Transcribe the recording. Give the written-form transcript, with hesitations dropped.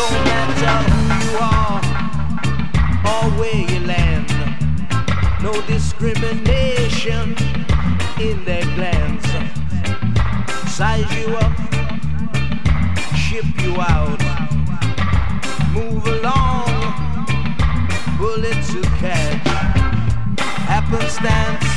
Don't matter who you are or where you land. No discrimination in their glands. Size you up, ship you out. Move along, bullet to catch. Happenstance